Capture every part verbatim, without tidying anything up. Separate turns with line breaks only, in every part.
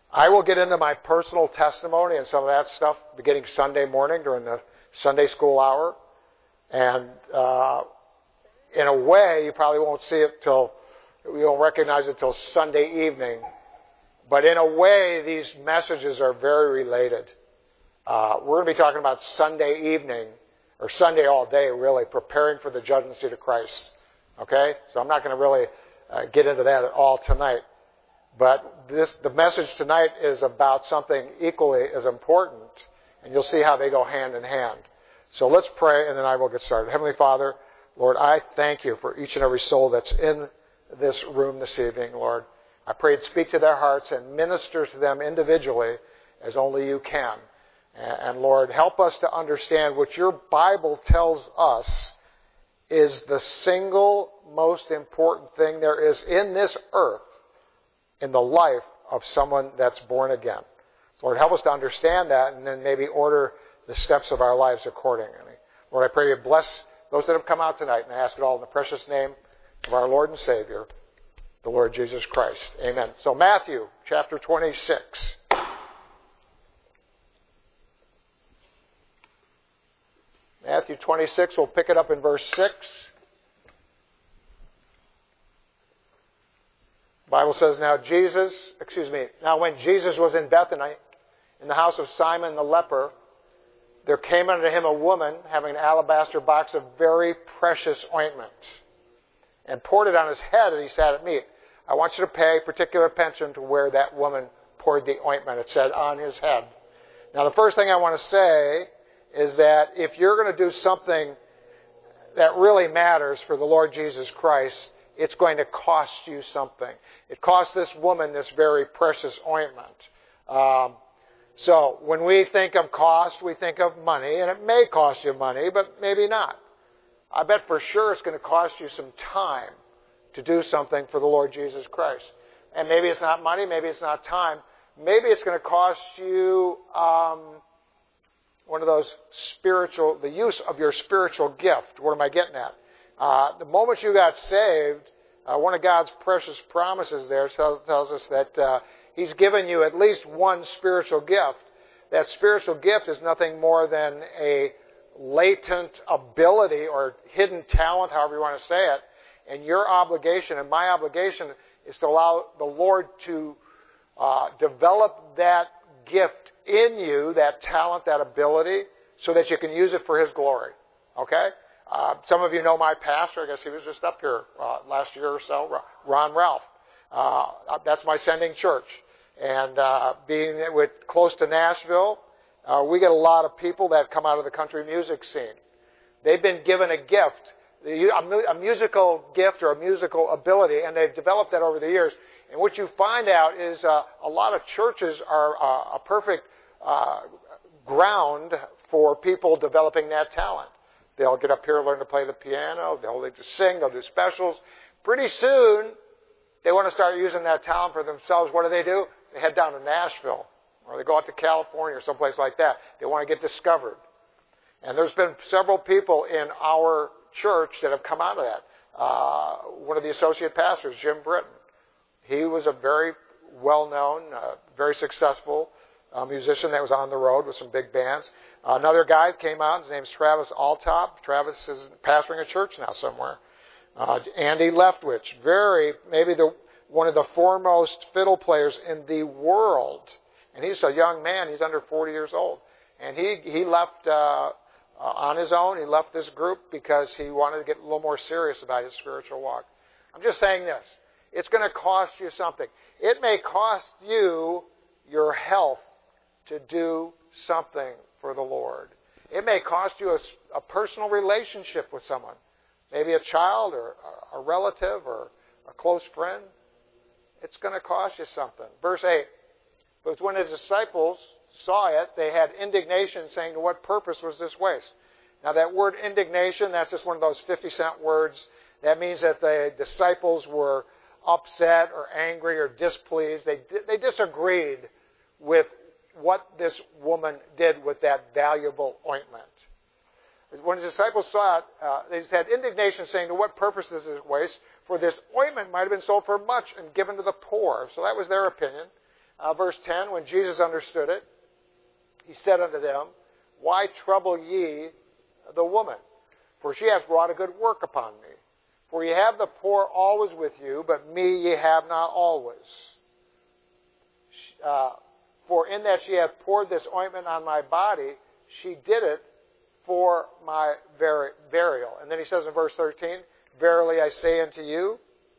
I will get into my personal testimony and some of that stuff beginning Sunday morning during the Sunday school hour. And uh, in a way, you probably won't see it till, you won't recognize it till Sunday evening. But in a way, these messages are very related. Uh, we're going to be talking about Sunday evening, or Sunday all day, really, preparing for the judgment seat of Christ. Okay? So I'm not going to really uh, get into that at all tonight. But this, the message tonight is about something equally as important, and you'll see how they go hand in hand. So let's pray, and then I will get started. Heavenly Father, Lord, I thank you for each and every soul that's in this room this evening, Lord. I pray you'd speak to their hearts and minister to them individually as only you can. And, and Lord, help us to understand what your Bible tells us is the single most important thing there is in this earth in the life of someone that's born again. So Lord, help us to understand that and then maybe order the steps of our lives accordingly. Lord, I pray you bless those that have come out tonight, and I ask it all in the precious name of our Lord and Savior, the Lord Jesus Christ. Amen. So Matthew chapter twenty-six. Matthew twenty-six, we'll pick it up in verse six. The Bible says, now Jesus, excuse me, now when Jesus was in Bethany, in the house of Simon the leper, there came unto him a woman having an alabaster box of very precious ointment, and poured it on his head, and he sat at meat. I want you to pay particular attention to where that woman poured the ointment. It said on his head. Now the first thing I want to say is that if you're going to do something that really matters for the Lord Jesus Christ, it's going to cost you something. It cost this woman this very precious ointment. Um, so when we think of cost, we think of money, and it may cost you money, but maybe not. I bet for sure it's going to cost you some time to do something for the Lord Jesus Christ. And maybe it's not money, maybe it's not time. Maybe it's going to cost you um, one of those spiritual, the use of your spiritual gift. What am I getting at? Uh, the moment you got saved, uh, one of God's precious promises there tells, tells us that uh, He's given you at least one spiritual gift. That spiritual gift is nothing more than a latent ability or hidden talent, however you want to say it. And your obligation and my obligation is to allow the Lord to uh, develop that gift in you, that talent, that ability, so that you can use it for His glory. Okay? Uh, some of you know my pastor. I guess he was just up here uh, last year or so, Ron Ralph. Uh, that's my sending church. And uh, being with close to Nashville, uh, we get a lot of people that come out of the country music scene. They've been given a gift, a musical gift or a musical ability, and they've developed that over the years. And what you find out is uh, a lot of churches are uh, a perfect uh, ground for people developing that talent. They'll get up here, learn to play the piano, they'll just sing, they'll do specials. Pretty soon, they want to start using that talent for themselves. What do they do? They head down to Nashville, or they go out to California or someplace like that. They want to get discovered. And there's been several people in our church that have come out of that. Uh, one of the associate pastors, Jim Britton, he was a very well-known, uh, very successful uh, musician that was on the road with some big bands. Uh, another guy came out, his name's Travis Altop. Travis is pastoring a church now somewhere. Uh, Andy Leftwich, very, maybe the one of the foremost fiddle players in the world. And he's a young man, he's under forty years old. And he, he left uh, uh, on his own, he left this group because he wanted to get a little more serious about his spiritual walk. I'm just saying this. It's going to cost you something. It may cost you your health to do something for the Lord. It may cost you a, a personal relationship with someone. Maybe a child or a relative or a close friend. It's going to cost you something. Verse eight. But when his disciples saw it, they had indignation, saying, to what purpose was this waste? Now that word indignation, that's just one of those fifty cent words. That means that the disciples were upset or angry or displeased. They, they disagreed with what this woman did with that valuable ointment. When the disciples saw it, uh, they had indignation, saying, to what purpose is this waste? For this ointment might have been sold for much and given to the poor. So that was their opinion. Uh, verse ten, when Jesus understood it, he said unto them, Why trouble ye the woman? For she hath wrought a good work upon me. For ye have the poor always with you, but me ye have not always. Uh, for in that she hath poured this ointment on my body, she did it for my bur- burial. And then he says in verse thirteen, Verily I say unto you,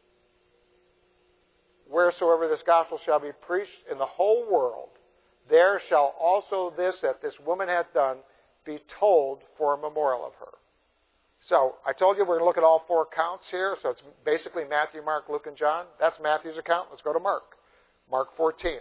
wheresoever this gospel shall be preached in the whole world, there shall also this that this woman hath done be told for a memorial of her. So, I told you we're going to look at all four accounts here. So it's basically Matthew, Mark, Luke, and John. That's Matthew's account. Let's go to Mark. Mark fourteen.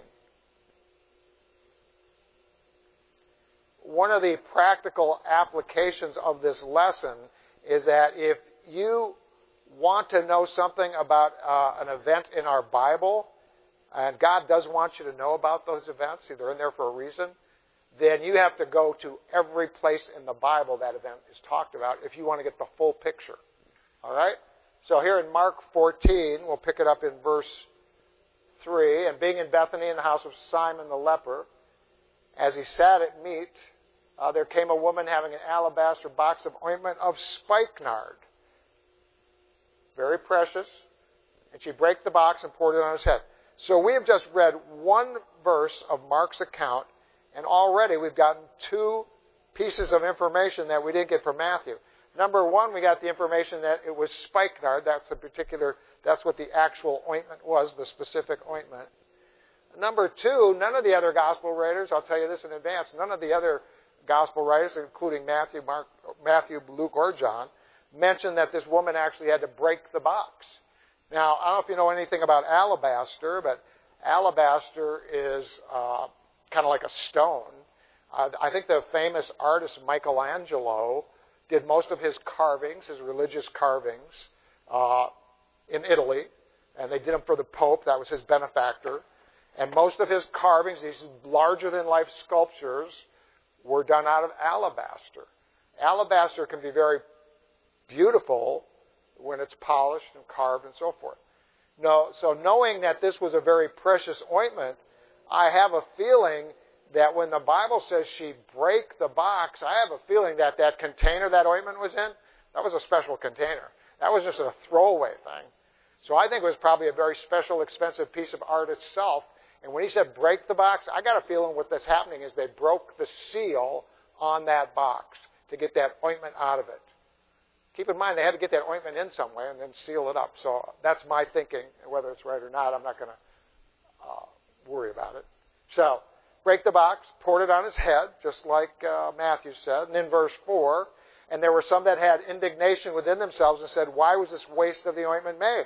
One of the practical applications of this lesson is that if you want to know something about uh, an event in our Bible, and God does want you to know about those events, they're in there for a reason, then you have to go to every place in the Bible that event is talked about if you want to get the full picture. All right? So here in Mark fourteen, we'll pick it up in verse three. And being in Bethany in the house of Simon the leper, as he sat at meat, uh, there came a woman having an alabaster box of ointment of spikenard, very precious, and she brake the box and poured it on his head. So we have just read one verse of Mark's account, and already we've gotten two pieces of information that we didn't get from Matthew. Number one, we got the information that it was spikenard. That's the particular, that's what the actual ointment was, the specific ointment. Number two, none of the other gospel writers, I'll tell you this in advance, none of the other gospel writers, including Matthew, Mark, Matthew, Luke, or John, mention that this woman actually had to break the box. Now, I don't know if you know anything about alabaster, but alabaster is uh, kind of like a stone. Uh, I think the famous artist Michelangelo did most of his carvings, his religious carvings, uh, in Italy, and they did them for the Pope. That was his benefactor. And most of his carvings, these larger-than-life sculptures, were done out of alabaster. Alabaster can be very beautiful when it's polished and carved and so forth. No, so knowing that this was a very precious ointment, I have a feeling that when the Bible says she break the box, I have a feeling that that container that ointment was in, that was a special container. That was just a throwaway thing. So I think it was probably a very special, expensive piece of art itself. And when he said break the box, I got a feeling what that's happening is they broke the seal on that box to get that ointment out of it. Keep in mind, they had to get that ointment in some way and then seal it up. So that's my thinking. Whether it's right or not, I'm not going to uh, worry about it. So, break the box, poured it on his head, just like uh, Matthew said. And in verse four, and there were some that had indignation within themselves and said, Why was this waste of the ointment made?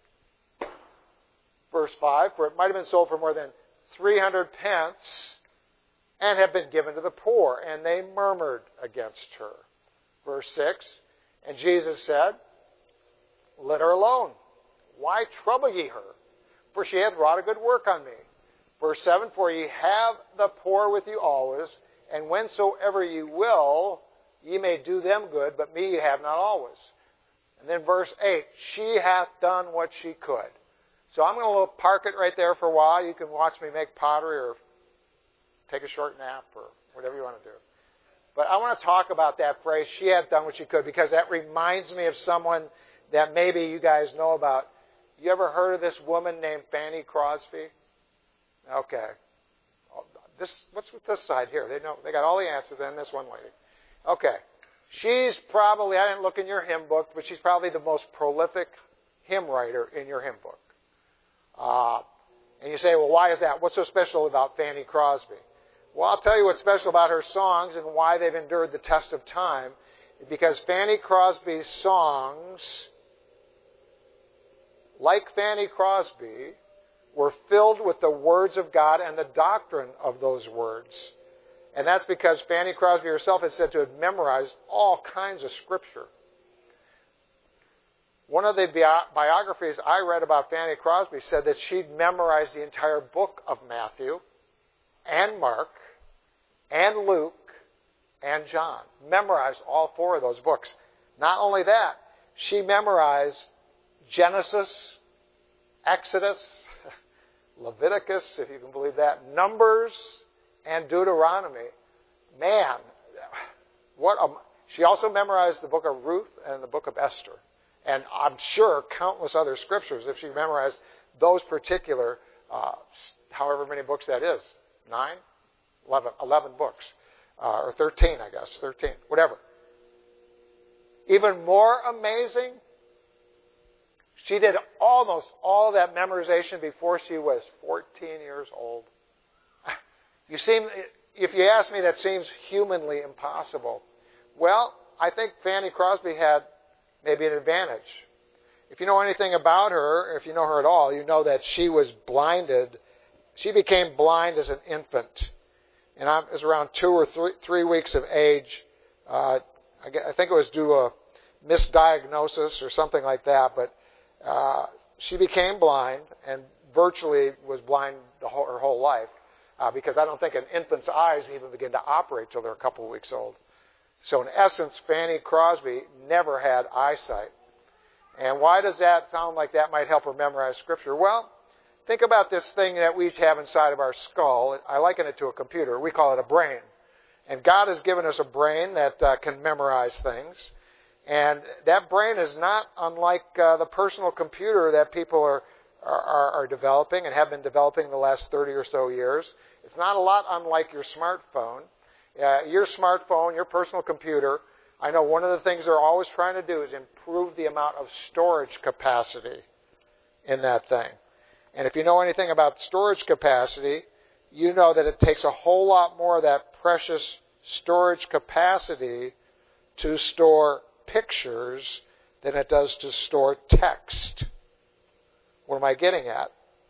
Verse five, for it might have been sold for more than three hundred pence and have been given to the poor. And they murmured against her. Verse six, and Jesus said, Let her alone. Why trouble ye her? For she hath wrought a good work on me. Verse seven, for ye have the poor with you always, and whensoever ye will, ye may do them good, but me ye have not always. And then verse eight, she hath done what she could. So I'm going to park it right there for a while. You can watch me make pottery or take a short nap or whatever you want to do. But I want to talk about that phrase, she hath done what she could, because that reminds me of someone that maybe you guys know about. You ever heard of this woman named Fanny Crosby? Okay. This, what's with this side here? They know, they got all the answers, and this one lady. Okay. She's probably, I didn't look in your hymn book, but she's probably the most prolific hymn writer in your hymn book. Uh, and you say, well, why is that? What's so special about Fanny Crosby? Well, I'll tell you what's special about her songs and why they've endured the test of time. Because Fanny Crosby's songs, like Fanny Crosby, were filled with the words of God and the doctrine of those words. And that's because Fanny Crosby herself is said to have memorized all kinds of scripture. One of the bi- biographies I read about Fanny Crosby said that she'd memorized the entire book of Matthew and Mark and Luke and John. Memorized all four of those books. Not only that, she memorized Genesis, Exodus, Leviticus, if you can believe that, Numbers, and Deuteronomy. Man, what a... She also memorized the book of Ruth and the book of Esther. And I'm sure countless other scriptures if she memorized those particular, uh, however many books that is. Nine? Eleven. Eleven books. Uh, or thirteen, I guess. Thirteen. Whatever. Even more amazing, she did almost all of that memorization before she was fourteen years old. You seem, if you ask me, that seems humanly impossible. Well, I think Fanny Crosby had maybe an advantage. If you know anything about her, if you know her at all, you know that she was blinded. She became blind as an infant. And I was around two or three, three weeks of age. Uh, I think it was due to a misdiagnosis or something like that. But uh, she became blind and virtually was blind the whole, her whole life. Uh, because I don't think an infant's eyes even begin to operate till they're a couple of weeks old. So in essence, Fanny Crosby never had eyesight. And why does that sound like that might help her memorize Scripture? Well, think about this thing that we have inside of our skull. I liken it to a computer. We call it a brain. And God has given us a brain that uh, can memorize things. And that brain is not unlike uh, the personal computer that people are, are, are developing and have been developing the last thirty or so years. It's not a lot unlike your smartphone. Uh, your smartphone, your personal computer, I know one of the things they're always trying to do is improve the amount of storage capacity in that thing. And if you know anything about storage capacity, you know that it takes a whole lot more of that precious storage capacity to store pictures than it does to store text. What am I getting at?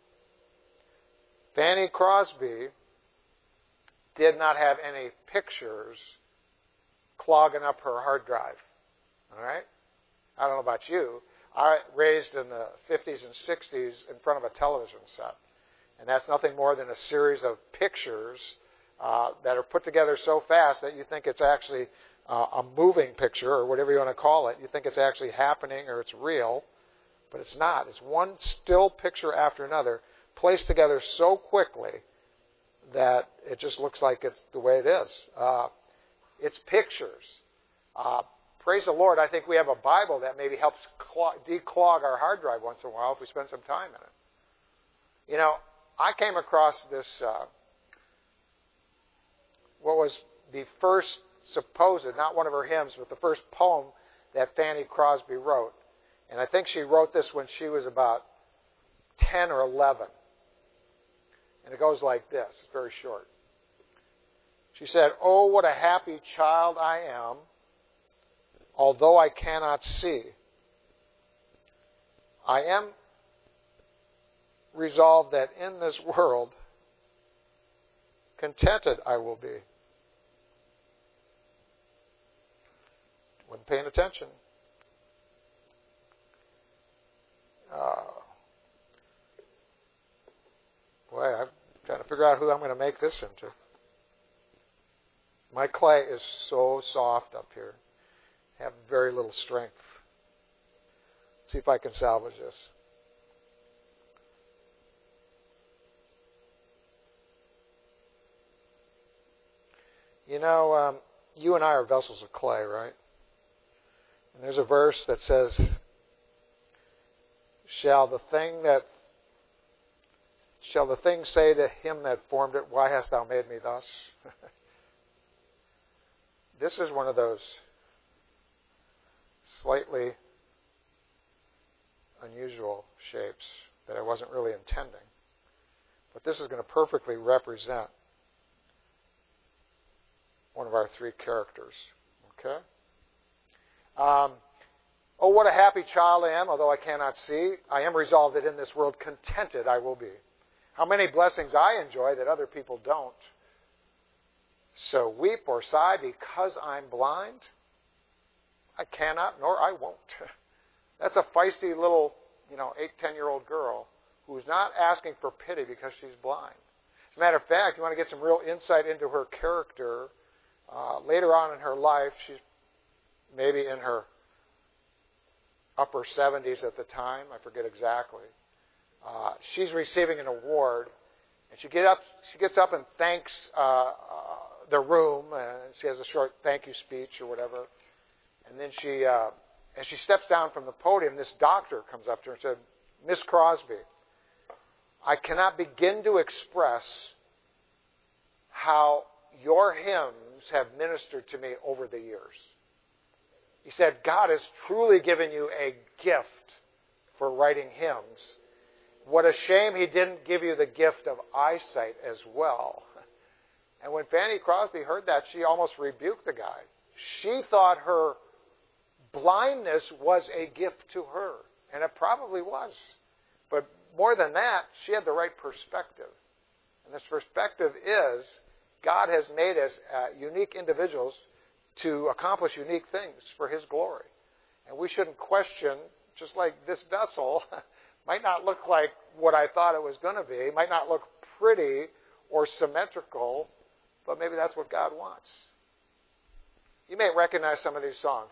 Fanny Crosby did not have any pictures clogging up her hard drive. All right? I don't know about you. I raised in the fifties and sixties in front of a television set. And that's nothing more than a series of pictures uh, that are put together so fast that you think it's actually uh, a moving picture or whatever you want to call it. You think it's actually happening or it's real. But it's not. It's one still picture after another placed together so quickly that it just looks like it's the way it is. Uh, it's pictures. Uh, praise the Lord, I think we have a Bible that maybe helps clog, declog our hard drive once in a while if we spend some time in it. You know, I came across this, uh, what was the first supposed, not one of her hymns, but the first poem that Fanny Crosby wrote. And I think she wrote this when she was about ten or eleven. And it goes like this. It's very short. She said, "Oh, what a happy child I am, although I cannot see. I am resolved that in this world, contented I will be." Wasn't paying attention. Uh, boy, I'm trying to figure out who I'm going to make this into. My clay is so soft up here. I have very little strength. Let's see if I can salvage this. You know, um, you and I are vessels of clay, right? And there's a verse that says, Shall the thing that shall the thing say to him that formed it, Why hast thou made me thus? This is one of those slightly unusual shapes that I wasn't really intending. But this is going to perfectly represent one of our three characters. Okay? Um, oh, what a happy child I am, although I cannot see. I am resolved that in this world contented I will be. How many blessings I enjoy that other people don't. So weep or sigh because I'm blind? I cannot, nor I won't. That's a feisty little, you know, eight, ten-year-old girl who's not asking for pity because she's blind. As a matter of fact, you want to get some real insight into her character. Uh, later on in her life, she's maybe in her upper seventies at the time. I forget exactly. Uh, she's receiving an award, and she get up. She gets up and thanks uh, uh, the room, and she has a short thank you speech or whatever. And then she, uh, as she steps down from the podium, this doctor comes up to her and said, "Miss Crosby, I cannot begin to express how your hymns have ministered to me over the years." He said, "God has truly given you a gift for writing hymns. What a shame he didn't give you the gift of eyesight as well." And when Fanny Crosby heard that, she almost rebuked the guy. She thought her blindness was a gift to her, and it probably was. But more than that, she had the right perspective. And this perspective is God has made us uh, unique individuals to accomplish unique things for His glory. And we shouldn't question, just like this vessel might not look like what I thought it was going to be, might not look pretty or symmetrical, but maybe that's what God wants. You may recognize some of these songs.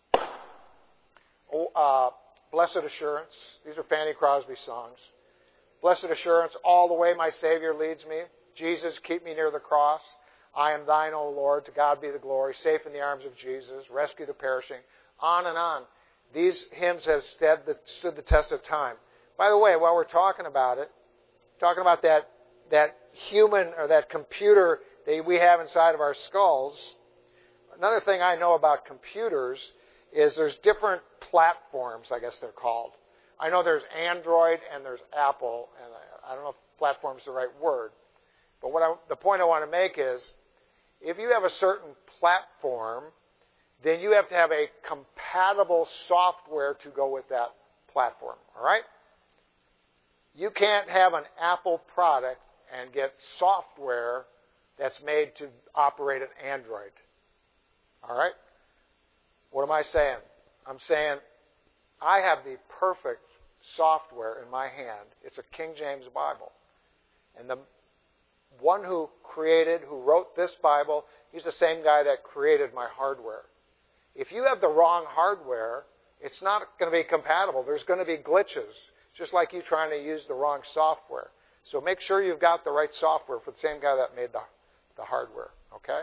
Oh, uh, Blessed Assurance. These are Fanny Crosby songs. Blessed Assurance, all the way my Savior leads me. Jesus, keep me near the cross. I am thine, O Lord. To God be the glory. Safe in the arms of Jesus. Rescue the perishing. On and on. These hymns have stood the, stood the test of time. By the way, while we're talking about it, talking about that, that human or that computer that we have inside of our skulls, another thing I know about computers is there's different platforms, I guess they're called. I know there's Android and there's Apple, and I, I don't know if platform is the right word. But what I, the point I want to make is, if you have a certain platform, then you have to have a compatible software to go with that platform. All right? You can't have an Apple product and get software that's made to operate an Android. All right? What am I saying? I'm saying I have the perfect software in my hand. It's a King James Bible. And the one who created, who wrote this Bible, he's the same guy that created my hardware. If you have the wrong hardware, it's not going to be compatible. There's going to be glitches, just like you trying to use the wrong software. So make sure you've got the right software for the same guy that made the, the hardware, okay?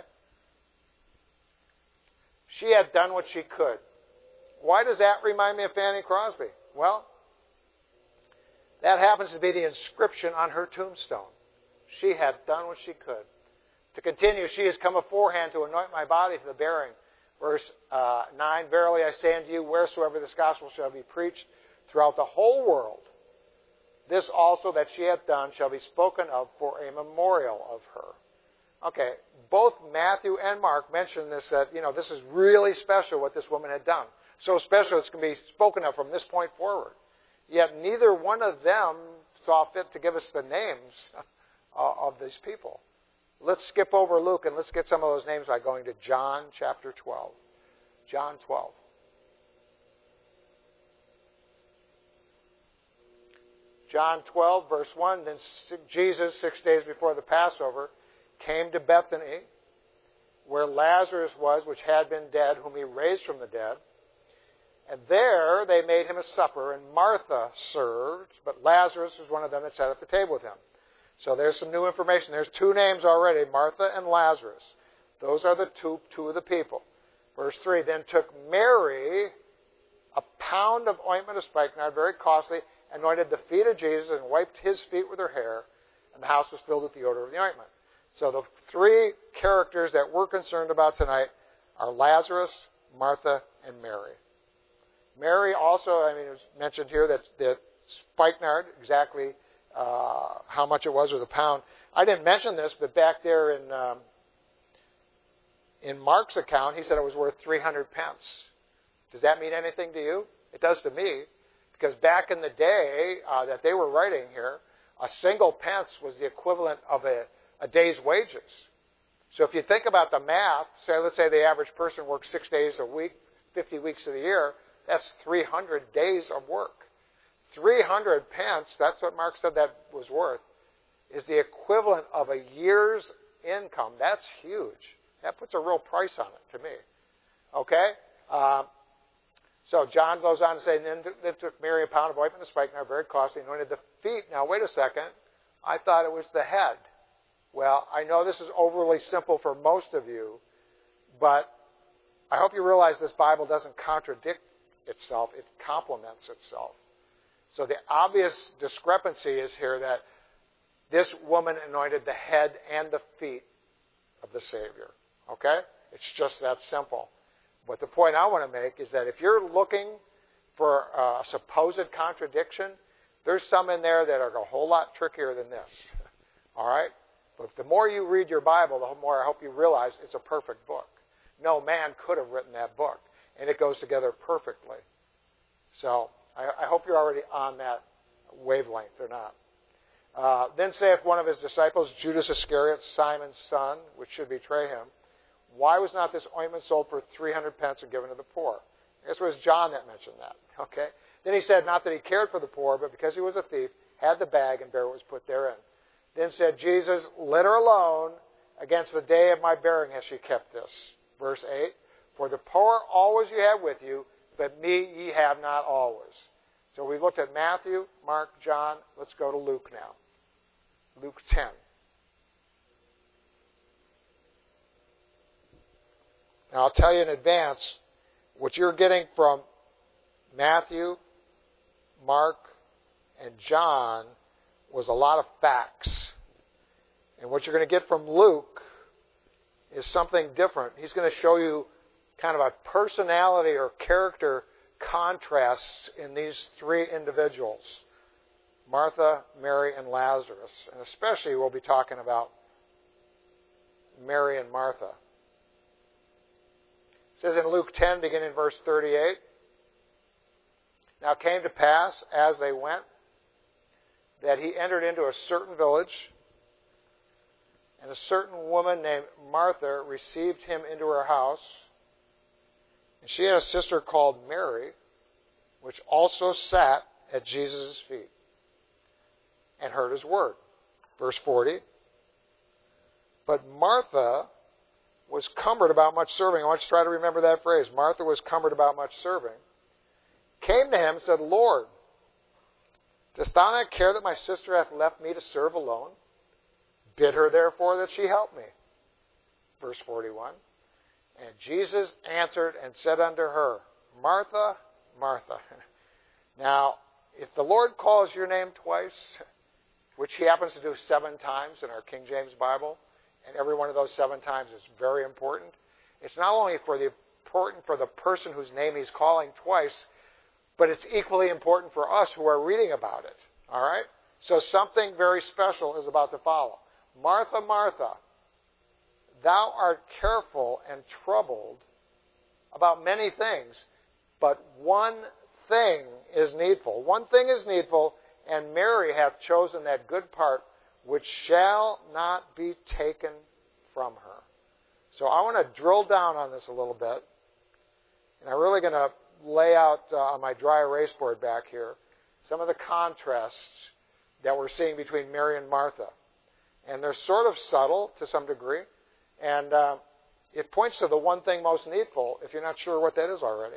She had done what she could. Why does that remind me of Fanny Crosby? Well, that happens to be the inscription on her tombstone. She had done what she could. To continue, she has come aforehand to anoint my body for the bearing. Verse uh, nine, verily I say unto you, wheresoever this gospel shall be preached throughout the whole world, this also that she hath done shall be spoken of for a memorial of her. Okay, both Matthew and Mark mention this, that, you know, this is really special what this woman had done. So special it's going to be spoken of from this point forward. Yet neither one of them saw fit to give us the names of these people. Let's skip over Luke and let's get some of those names by going to John chapter twelve. John twelve. John twelve, verse one, then Jesus, six days before the Passover, came to Bethany, where Lazarus was, which had been dead, whom he raised from the dead. And there they made him a supper, and Martha served, but Lazarus was one of them that sat at the table with him. So there's some new information. There's two names already, Martha and Lazarus. Those are the two, two of the people. Verse three, then took Mary a pound of ointment of spikenard, very costly, anointed the feet of Jesus, and wiped his feet with her hair, and the house was filled with the odor of the ointment. So the three characters that we're concerned about tonight are Lazarus, Martha, and Mary. Mary also, I mean, it was mentioned here that, that spikenard, exactly uh, how much it was, or the pound. I didn't mention this, but back there in um, in Mark's account, he said it was worth three hundred pence. Does that mean anything to you? It does to me, because back in the day uh, that they were writing here, a single pence was the equivalent of a, a day's wages. So if you think about the math, say let's say the average person works six days a week, fifty weeks of the year, that's three hundred days of work. three hundred pence, that's what Mark said that was worth, is the equivalent of a year's income. That's huge. That puts a real price on it to me. Okay? Uh, So John goes on to say, then they took Mary a pound of ointment and spikenard, very costly, anointed the feet. Now, wait a second. I thought it was the head. Well, I know this is overly simple for most of you, but I hope you realize this Bible doesn't contradict itself. It complements itself. So the obvious discrepancy is here that this woman anointed the head and the feet of the Savior. Okay? It's just that simple. But the point I want to make is that if you're looking for a supposed contradiction, there's some in there that are a whole lot trickier than this. All right? But the more you read your Bible, the more I hope you realize it's a perfect book. No man could have written that book, and it goes together perfectly. So I, I hope you're already on that wavelength or not. Uh, then saith one of his disciples, Judas Iscariot, Simon's son, which should betray him, why was not this ointment sold for three hundred pence and given to the poor? I guess it was John that mentioned that. Okay. Then he said, not that he cared for the poor, but because he was a thief, had the bag and bare what was put therein. Then said Jesus, let her alone. Against the day of my bearing has she kept this. Verse eight, for the poor always you have with you, but me ye have not always. So we looked at Matthew, Mark, John. Let's go to Luke now. Luke ten. Now I'll tell you in advance, what you're getting from Matthew, Mark, and John was a lot of facts. And what you're going to get from Luke is something different. He's going to show you kind of a personality or character contrasts in these three individuals, Martha, Mary, and Lazarus. And especially we'll be talking about Mary and Martha. It says in Luke ten, beginning in verse thirty-eight, now it came to pass, as they went, that he entered into a certain village, and a certain woman named Martha received him into her house. And she had a sister called Mary, which also sat at Jesus' feet and heard his word. Verse forty. But Martha was cumbered about much serving. I want you to try to remember that phrase. Martha was cumbered about much serving. Came to him and said, Lord, dost thou not care that my sister hath left me to serve alone? Bid her therefore that she help me. Verse forty-one. And Jesus answered and said unto her, Martha, Martha. Now, if the Lord calls your name twice, which he happens to do seven times in our King James Bible, and every one of those seven times is very important, it's not only for the important for the person whose name he's calling twice, but it's equally important for us who are reading about it. All right? So something very special is about to follow. Martha, Martha, thou art careful and troubled about many things, but one thing is needful. One thing is needful, and Mary hath chosen that good part which shall not be taken from her. So I want to drill down on this a little bit, and I'm really going to lay out uh, on my dry erase board back here some of the contrasts that we're seeing between Mary and Martha. And they're sort of subtle to some degree. And uh, it points to the one thing most needful if you're not sure what that is already.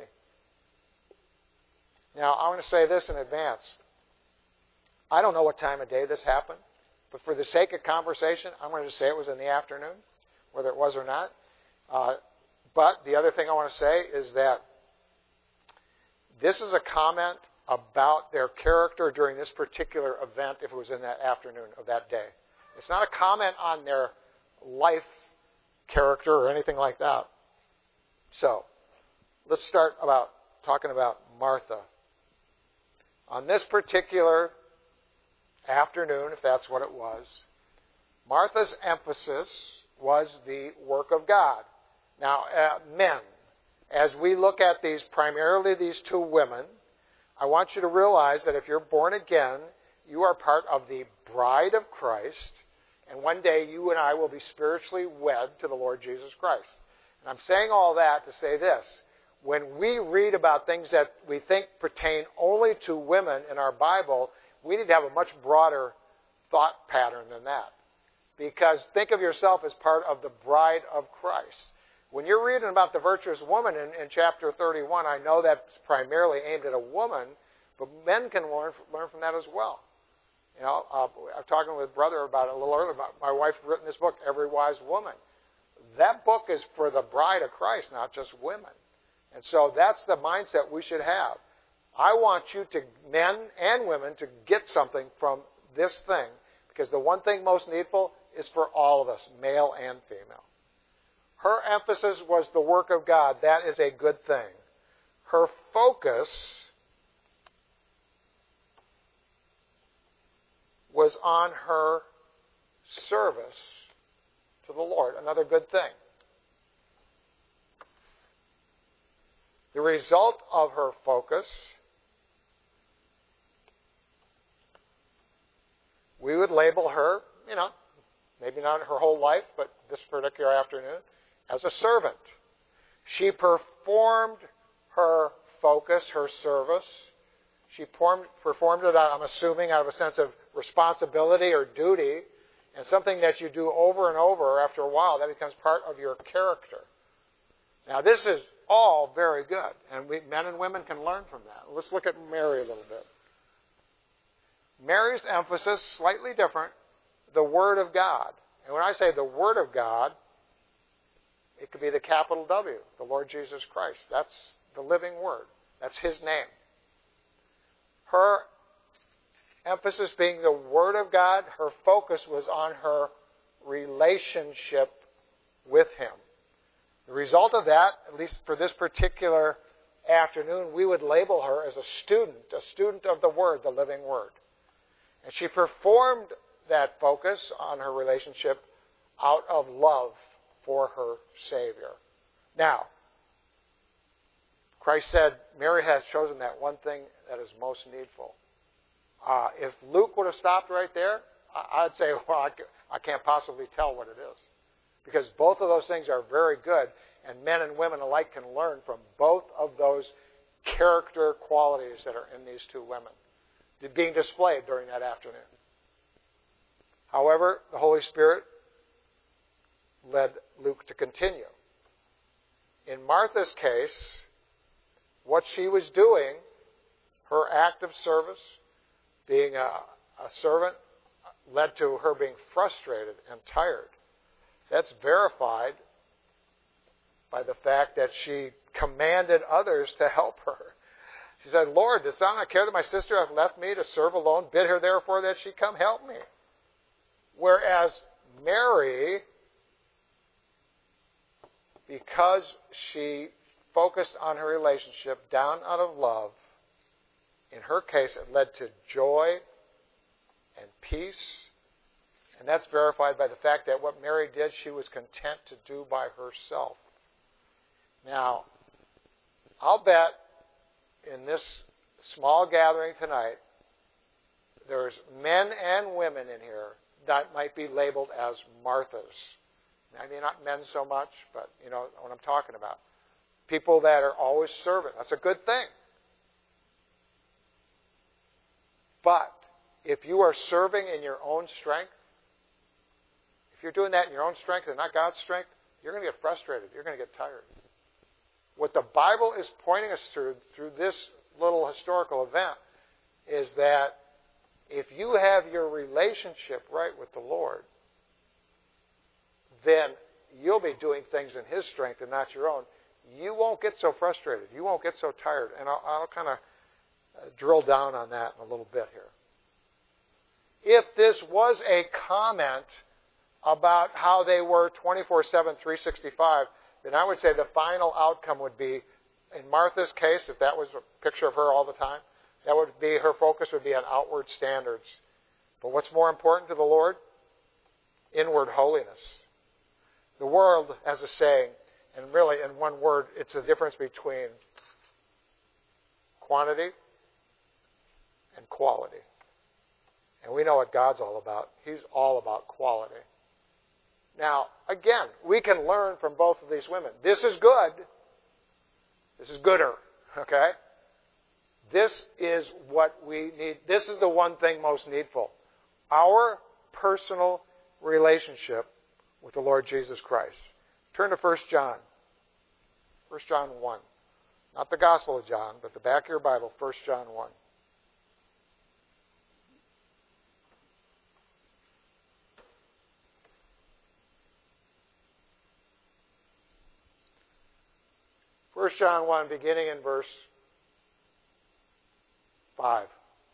Now, I want to say this in advance. I don't know what time of day this happened, but for the sake of conversation, I'm going to just say it was in the afternoon, whether it was or not. Uh, but the other thing I want to say is that this is a comment about their character during this particular event if it was in that afternoon of that day. It's not a comment on their life character or anything like that. So, let's start about talking about Martha. On this particular afternoon, if that's what it was, Martha's emphasis was the work of God. Now, uh, men, as we look at these, primarily these two women, I want you to realize that if you're born again, you are part of the bride of Christ, and one day you and I will be spiritually wed to the Lord Jesus Christ. And I'm saying all that to say this. When we read about things that we think pertain only to women in our Bible, we need to have a much broader thought pattern than that. Because think of yourself as part of the bride of Christ. When you're reading about the virtuous woman in, in chapter thirty-one, I know that's primarily aimed at a woman, but men can learn, learn from that as well. You know, uh, I was talking with brother about it a little earlier. About my wife written this book, Every Wise Woman. That book is for the bride of Christ, not just women. And so that's the mindset we should have. I want you to, men and women, to get something from this thing, because the one thing most needful is for all of us, male and female. Her emphasis was the work of God. That is a good thing. Her focus was on her service to the Lord. Another good thing. The result of her focus, we would label her, you know, maybe not her whole life, but this particular afternoon, as a servant. She performed her focus, her service. She performed, performed it, I'm assuming, out of a sense of responsibility or duty, and something that you do over and over. After a while, that becomes part of your character. Now, this is all very good, and we, men and women can learn from that. Let's look at Mary a little bit. Mary's emphasis, slightly different, the Word of God. And when I say the Word of God, it could be the capital W, the Lord Jesus Christ. That's the living Word. That's His name. Her emphasis being the Word of God, her focus was on her relationship with Him. The result of that, at least for this particular afternoon, we would label her as a student, a student of the Word, the living Word. And she performed that focus on her relationship out of love for her Savior. Now, Christ said, Mary has chosen that one thing that is most needful. Uh, if Luke would have stopped right there, I'd say, well, I can't possibly tell what it is. Because both of those things are very good, and men and women alike can learn from both of those character qualities that are in these two women being displayed during that afternoon. However, the Holy Spirit led Luke to continue. In Martha's case, what she was doing, her act of service, being a, a servant, led to her being frustrated and tired. That's verified by the fact that she commanded others to help her. She said, Lord, dost thou not care that my sister hath left me to serve alone? Bid her therefore that she come help me. Whereas Mary, because she focused on her relationship down out of love, in her case it led to joy and peace. And that's verified by the fact that what Mary did, she was content to do by herself. Now, I'll bet in this small gathering tonight, there's men and women in here that might be labeled as Marthas. I mean, not men so much, but you know what I'm talking about. People that are always serving. That's a good thing. But if you are serving in your own strength, if you're doing that in your own strength and not God's strength, you're going to get frustrated. You're going to get tired. What the Bible is pointing us through, through this little historical event, is that if you have your relationship right with the Lord, then you'll be doing things in His strength and not your own. You won't get so frustrated. You won't get so tired. And I'll, I'll kind of drill down on that in a little bit here. If this was a comment about how they were twenty-four seven, three sixty-five, then I would say the final outcome would be, in Martha's case, if that was a picture of her all the time, that would be, her focus would be on outward standards. But what's more important to the Lord? Inward holiness. The world has a saying, and really in one word, it's the difference between quantity and quality. And we know what God's all about. He's all about quality. Now, again, we can learn from both of these women. This is good. This is gooder, okay? This is what we need. This is the one thing most needful. Our personal relationship with the Lord Jesus Christ. Turn to First John. First John one. Not the Gospel of John, but the back of your Bible, First John one. First John one, beginning in verse five.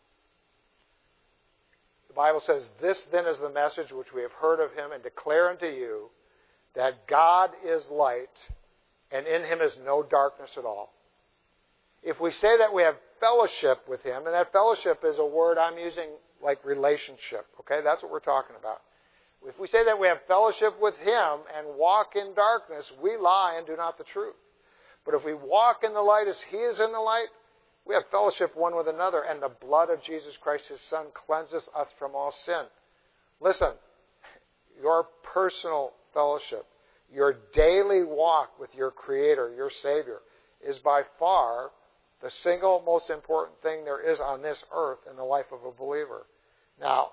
The Bible says, "This then is the message which we have heard of him and declare unto you, that God is light, and in him is no darkness at all. If we say that we have fellowship with him," and that fellowship is a word I'm using like relationship, okay? That's what we're talking about. If we say that we have fellowship with him and walk in darkness, we lie and do not the truth. But if we walk in the light as he is in the light, we have fellowship one with another, and the blood of Jesus Christ, his Son, cleanses us from all sin. Listen, your personal fellowship, your daily walk with your Creator, your Savior, is by far the single most important thing there is on this earth in the life of a believer. Now,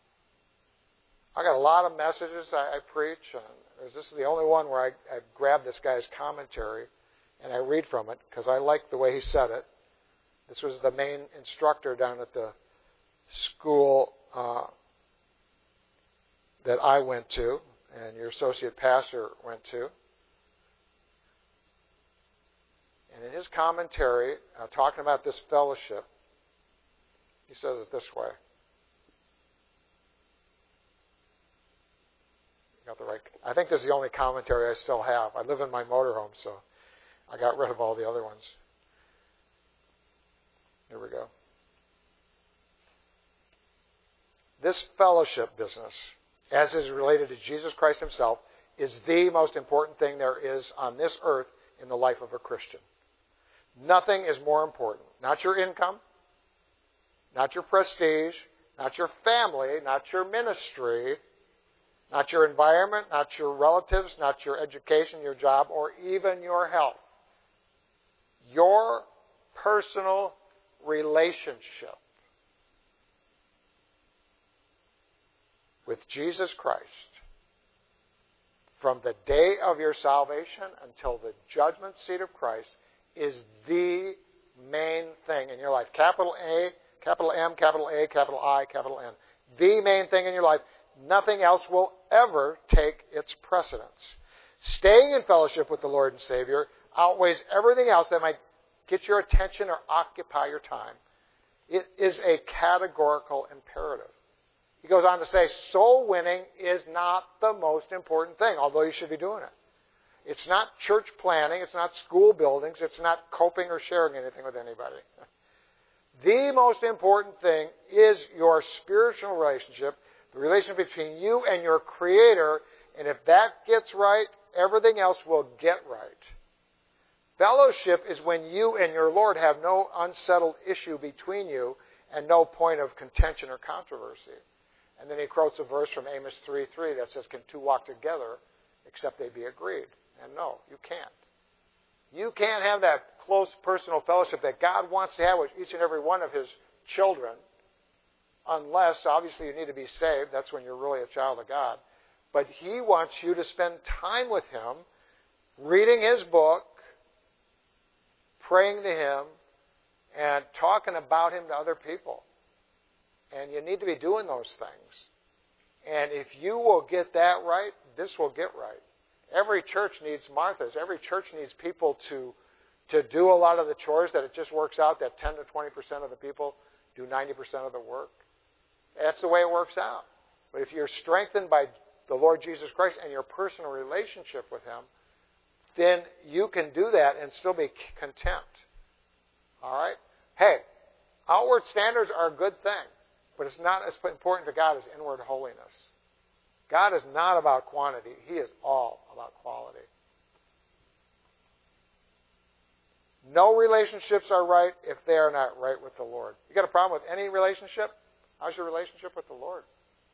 I got a lot of messages I, I preach, and this is the only one where I, I grab this guy's commentary and I read from it because I like the way he said it. This was the main instructor down at the school uh, that I went to, and your associate pastor went to. And in his commentary, uh, talking about this fellowship, he says it this way. Got the right. I think this is the only commentary I still have. I live in my motorhome, so I got rid of all the other ones. Here we go. This fellowship business, as is related to Jesus Christ himself, is the most important thing there is on this earth in the life of a Christian. Nothing is more important. Not your income, not your prestige, not your family, not your ministry, not your environment, not your relatives, not your education, your job, or even your health. Your personal relationship with Jesus Christ from the day of your salvation until the judgment seat of Christ is the main thing in your life. Capital A, capital M, capital A, capital I, capital N. The main thing in your life. Nothing else will ever take its precedence. Staying in fellowship with the Lord and Savior outweighs everything else that might get your attention or occupy your time. It is a categorical imperative. He goes on to say, soul winning is not the most important thing, although you should be doing it. It's not church planning, it's not school buildings, it's not coping or sharing anything with anybody. The most important thing is your spiritual relationship, the relationship between you and your Creator, and if that gets right, everything else will get right. Fellowship is when you and your Lord have no unsettled issue between you and no point of contention or controversy. And then he quotes a verse from Amos three three that says, "Can two walk together except they be agreed?" And no, you can't. You can't have that close personal fellowship that God wants to have with each and every one of his children unless, obviously, you need to be saved. That's when you're really a child of God. But he wants you to spend time with him, reading his book, praying to him, and talking about him to other people. And you need to be doing those things. And if you will get that right, this will get right. Every church needs Marthas. Every church needs people to, to do a lot of the chores, that it just works out that ten to twenty percent of the people do ninety percent of the work. That's the way it works out. But if you're strengthened by the Lord Jesus Christ and your personal relationship with him, then you can do that and still be content. All right? Hey, outward standards are a good thing, but it's not as important to God as inward holiness. God is not about quantity. He is all about quality. No relationships are right if they are not right with the Lord. You got a problem with any relationship? How's your relationship with the Lord?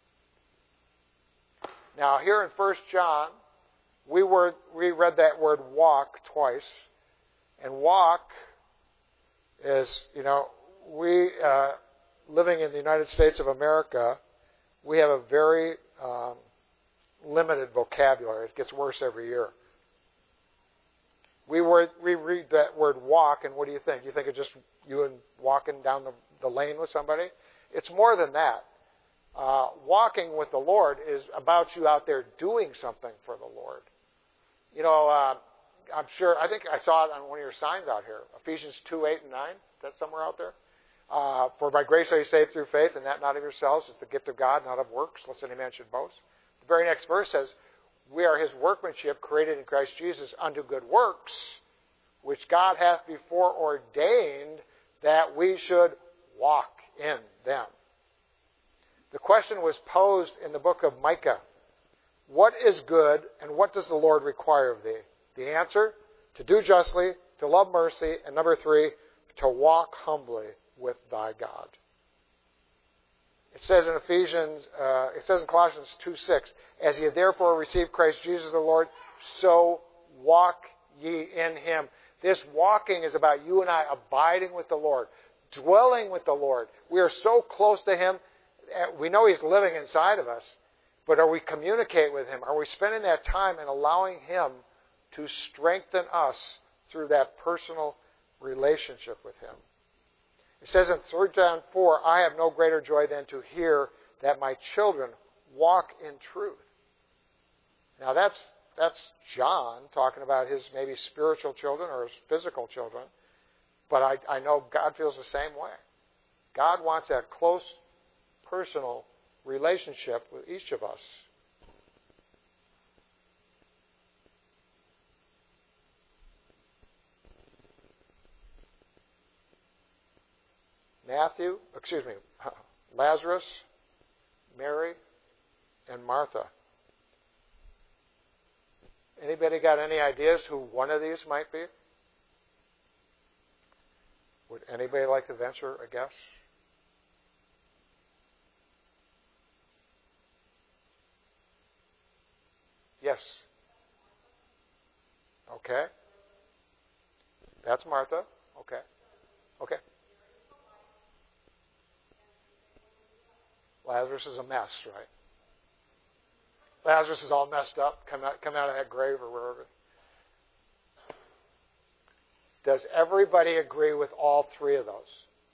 Now, here in First John, we were we read that word walk twice. And walk is, you know, we, uh, living in the United States of America, we have a very um, limited vocabulary. It gets worse every year. We, were, we read that word walk, and what do you think? You think it's just you and walking down the, the lane with somebody? It's more than that. Uh, walking with the Lord is about you out there doing something for the Lord. You know, uh, I'm sure, I think I saw it on one of your signs out here, Ephesians two, eight, and nine. Is that somewhere out there? Uh, For by grace are you saved through faith, and that not of yourselves. It's the gift of God, not of works, lest any man should boast. The very next verse says, we are his workmanship, created in Christ Jesus unto good works, which God hath before ordained that we should walk in them. The question was posed in the book of Micah. What is good, and what does the Lord require of thee? The answer, to do justly, to love mercy, and number three, to walk humbly with thy God. It says in Ephesians, uh, it says in Colossians two, six, as ye therefore receive Christ Jesus the Lord, so walk ye in him. This walking is about you and I abiding with the Lord, dwelling with the Lord. We are so close to him. We know he's living inside of us, but are we communicating with him? Are we spending that time and allowing him to strengthen us through that personal relationship with him? It says in Third John four, I have no greater joy than to hear that my children walk in truth. Now that's that's John talking about his maybe spiritual children or his physical children, but I, I know God feels the same way. God wants that close personal relationship with each of us. Matthew, excuse me, Lazarus, Mary, and Martha. Anybody got any ideas who one of these might be? Would anybody like to venture a guess? Yes. Okay. That's Martha. Okay. Okay. Lazarus is a mess, right? Lazarus is all messed up, come out, come out of that grave or wherever. Does everybody agree with all three of those?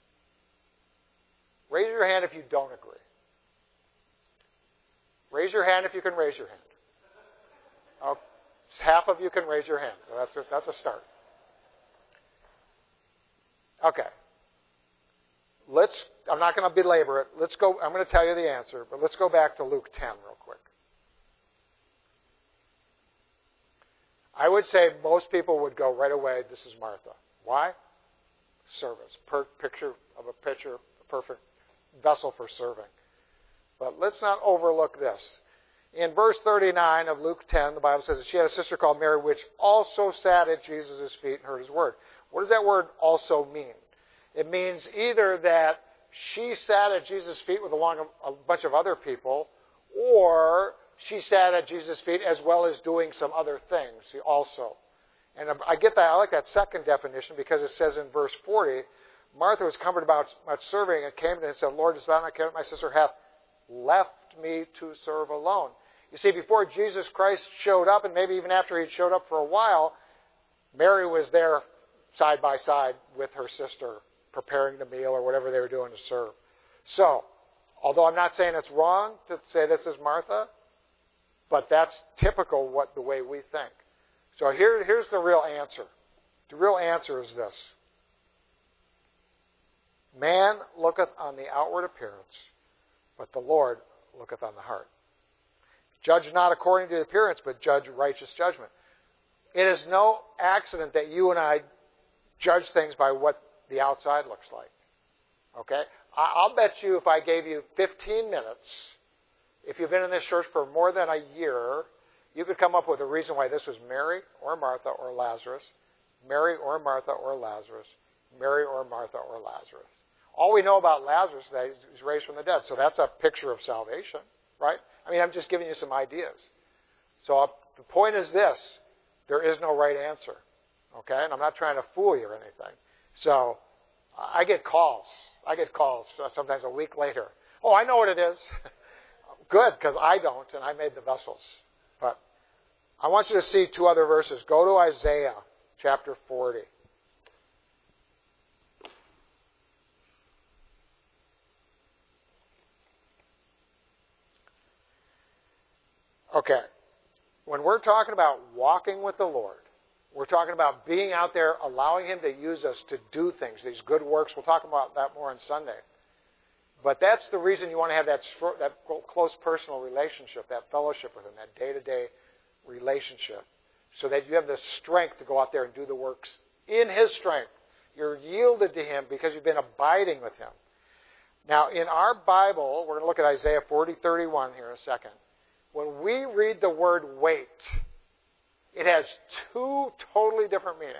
Raise your hand if you don't agree. Raise your hand if you can raise your hand. Oh, half of you can raise your hand. So that's a, that's a start. Okay. Let's. I'm not going to belabor it. Let's go. I'm going to tell you the answer, but let's go back to Luke ten real quick. I would say most people would go right away, this is Martha. Why? Service. Per- picture of a pitcher, a perfect vessel for serving. But let's not overlook this. In verse thirty-nine of Luke ten, the Bible says that she had a sister called Mary, which also sat at Jesus' feet and heard his word. What does that word also mean? It means either that she sat at Jesus' feet with along a, a bunch of other people, or she sat at Jesus' feet as well as doing some other things also. And I get that. I like that second definition because it says in verse forty, Martha was cumbered about much serving and came to him and said, Lord, dost thou not care that my sister hath left me to serve alone? You see, before Jesus Christ showed up, and maybe even after he'd showed up for a while, Mary was there side by side with her sister, preparing the meal or whatever they were doing to serve. So, although I'm not saying it's wrong to say this is Martha, but that's typical what the way we think. So here, here's the real answer. The real answer is this. Man looketh on the outward appearance, but the Lord looketh on the heart. Judge not according to the appearance, but judge righteous judgment. It is no accident that you and I judge things by what the outside looks like. Okay? I'll bet you if I gave you fifteen minutes, if you've been in this church for more than a year, you could come up with a reason why this was Mary or Martha or Lazarus, Mary or Martha or Lazarus, Mary or Martha or Lazarus. All we know about Lazarus is that he's raised from the dead. So that's a picture of salvation, right? I mean, I'm just giving you some ideas. So uh, the point is this. There is no right answer, okay? And I'm not trying to fool you or anything. So I get calls. I get calls sometimes a week later. Oh, I know what it is. Good, because I don't, and I made the vessels. But I want you to see two other verses. Go to Isaiah chapter forty. Okay. When we're talking about walking with the Lord, we're talking about being out there, allowing Him to use us to do things, these good works. We'll talk about that more on Sunday. But that's the reason you want to have that, that close personal relationship, that fellowship with Him, that day-to-day relationship, so that you have the strength to go out there and do the works in His strength. You're yielded to Him because you've been abiding with Him. Now, in our Bible, we're going to look at Isaiah forty thirty-one here in a second. When we read the word wait, it has two totally different meanings,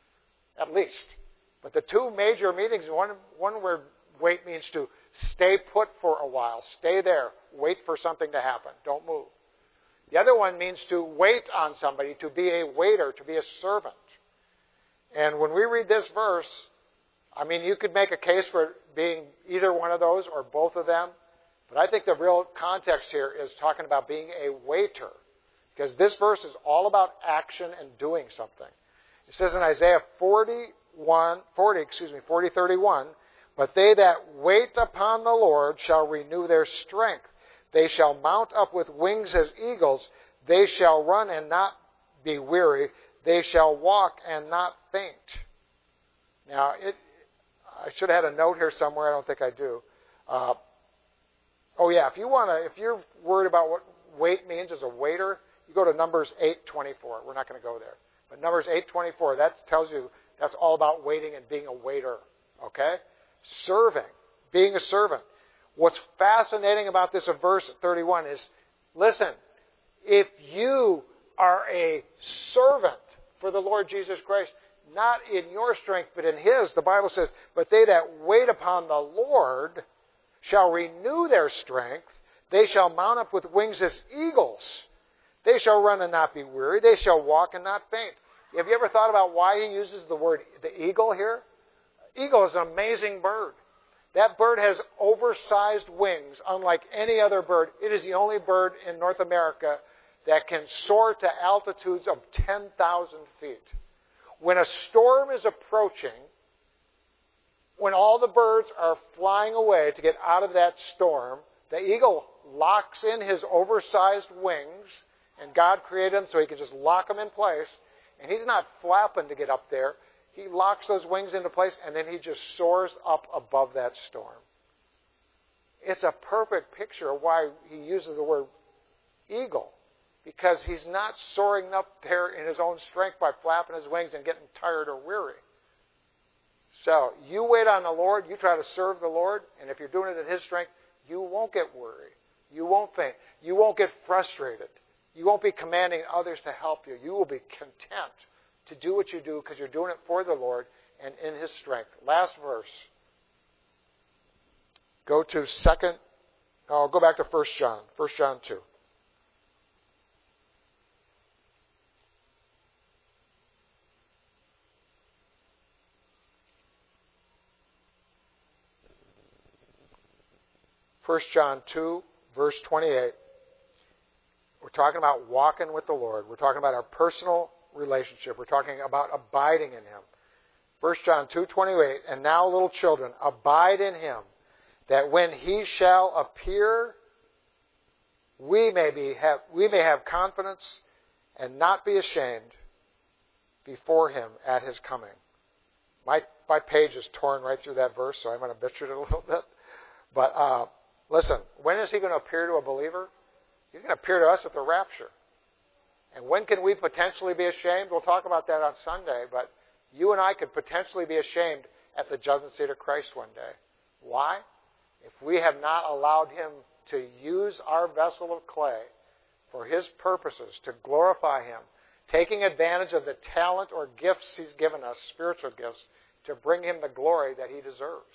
at least. But the two major meanings, one, one word wait means to stay put for a while. Stay there. Wait for something to happen. Don't move. The other one means to wait on somebody, to be a waiter, to be a servant. And when we read this verse, I mean, you could make a case for it being either one of those or both of them. But I think the real context here is talking about being a waiter. Because this verse is all about action and doing something. It says in Isaiah forty-one, forty, excuse me, forty thirty-one, but they that wait upon the Lord shall renew their strength. They shall mount up with wings as eagles. They shall run and not be weary. They shall walk and not faint. Now, it, I should have had a note here somewhere. I don't think I do. Uh, oh yeah, if you want to, if you're worried about what wait means as a waiter, you go to Numbers eight twenty-four. We're not going to go there, but Numbers eight twenty-four, that tells you that's all about waiting and being a waiter. Okay, serving, being a servant. What's fascinating about this verse thirty-one is, listen, if you are a servant for the Lord Jesus Christ, not in your strength, but in His, the Bible says, but they that wait upon the Lord shall renew their strength. They shall mount up with wings as eagles. They shall run and not be weary. They shall walk and not faint. Have you ever thought about why He uses the word, the eagle here? Eagle is an amazing bird. That bird has oversized wings, unlike any other bird. It is the only bird in North America that can soar to altitudes of ten thousand feet. When a storm is approaching, when all the birds are flying away to get out of that storm, the eagle locks in his oversized wings, and God created him so He can just lock them in place, and he's not flapping to get up there. He locks those wings into place, and then he just soars up above that storm. It's a perfect picture of why He uses the word eagle, because he's not soaring up there in his own strength by flapping his wings and getting tired or weary. So, you wait on the Lord, you try to serve the Lord, and if you're doing it in His strength, you won't get weary. You won't faint. You won't get frustrated. You won't be commanding others to help you. You will be content to do what you do because you're doing it for the Lord and in His strength. Last verse. Go to second, oh, go back to First John, First John two. First John two, verse twenty-eight. We're talking about walking with the Lord. We're talking about our personal relationship. We're talking about abiding in Him. First John two twenty-eight, and now, little children, abide in Him, that when He shall appear, we may be have we may have confidence and not be ashamed before Him at His coming. My my page is torn right through that verse, so I'm going to butcher it a little bit. But uh, listen, when is He going to appear to a believer? He's going to appear to us at the rapture. And when can we potentially be ashamed? We'll talk about that on Sunday, but you and I could potentially be ashamed at the judgment seat of Christ one day. Why? If we have not allowed Him to use our vessel of clay for His purposes, to glorify Him, taking advantage of the talent or gifts He's given us, spiritual gifts, to bring Him the glory that He deserves.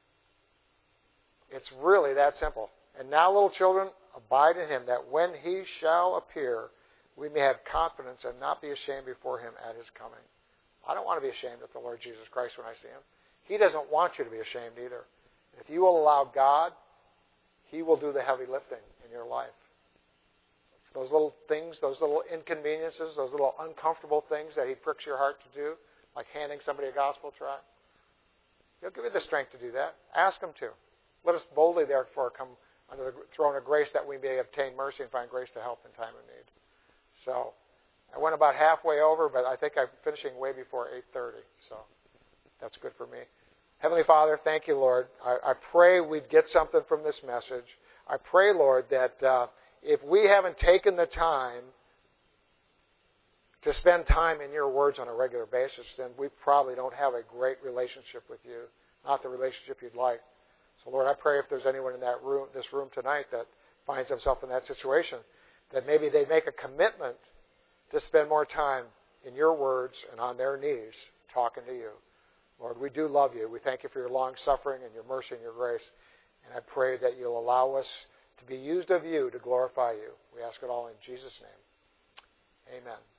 It's really that simple. And now, little children, abide in Him, that when He shall appear, we may have confidence and not be ashamed before Him at His coming. I don't want to be ashamed of the Lord Jesus Christ when I see Him. He doesn't want you to be ashamed either. If you will allow God, He will do the heavy lifting in your life. those little things, those little inconveniences, those little uncomfortable things that He pricks your heart to do, like handing somebody a gospel tract. He'll give you the strength to do that. Ask Him to. Let us boldly, therefore, come under the throne of grace that we may obtain mercy and find grace to help in time of need. So, I went about halfway over, but I think I'm finishing way before eight thirty. So, that's good for me. Heavenly Father, thank you, Lord. I, I pray we'd get something from this message. I pray, Lord, that uh, if we haven't taken the time to spend time in your words on a regular basis, then we probably don't have a great relationship with you, not the relationship you'd like. So, Lord, I pray if there's anyone in that room, this room tonight that finds themselves in that situation, that maybe they make a commitment to spend more time in your words and on their knees talking to you. Lord, we do love you. We thank you for your long suffering and your mercy and your grace. And I pray that you'll allow us to be used of you to glorify you. We ask it all in Jesus' name. Amen.